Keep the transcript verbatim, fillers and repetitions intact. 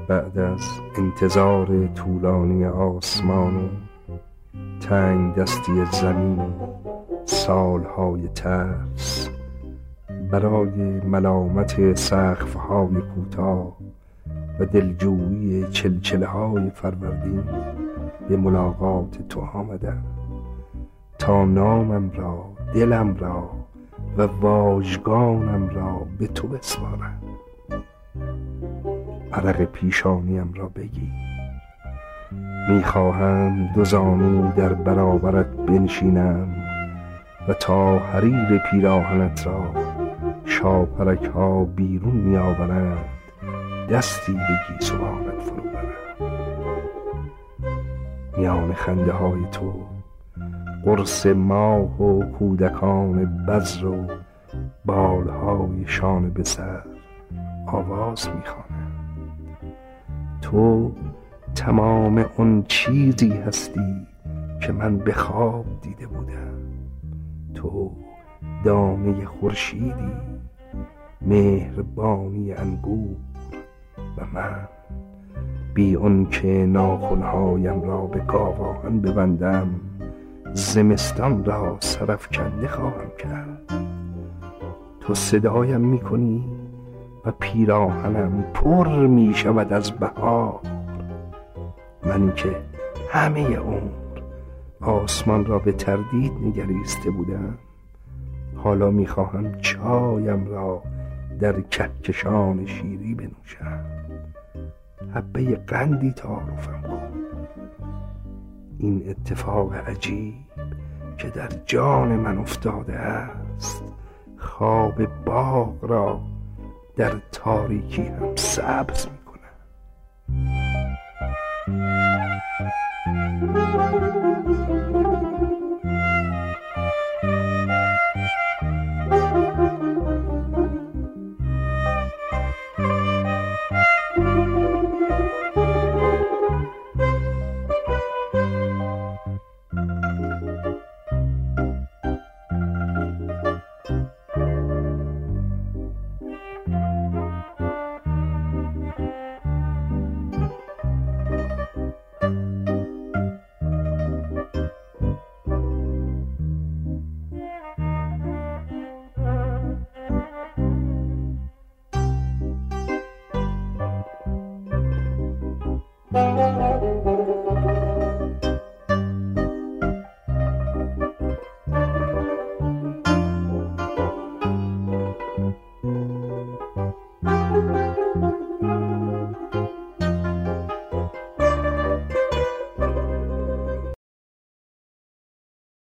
بعد از انتظار طولانی آسمان و تنگ دستی زمین و سالهای ترس، برای ملامت سقف‌های کوتاه و دلجویی چلچله‌های فروردین به ملاقات تو آمدم تا نامم را، دلم را و واژگانم را به تو بسپارم. عرق پیشانیم را بگیر، میخواهم دو زانو در برابرت بنشینم و تا حریر پیراهنت را شاپرک ها بیرون میآورند دستی به گیسوانت فرو برم. میان خنده های تو قرص ماه و کودکان بذر و بالهای شانه به سر آواز میخوانم. تو تمام اون چیزی هستی که من به خواب دیده بودم. تو دانه خورشیدی، مهربانی انگور و من بی اون که ناخنهایم را به گاوآهن ببندم زمستان را سرافکنده خواهم کرد. تو صدایم میکنی و پیراهنم پر می شود از بهار. منی که همه عمر آسمان را به تردید نگریسته بودم، حالا میخواهم چایم را در کهکشان شیری بنوشم. حبه قندی تعارفم کن. این اتفاق عجیب که در جان من افتاده است خواب باغ را در تاریکی هم سبز می کنم.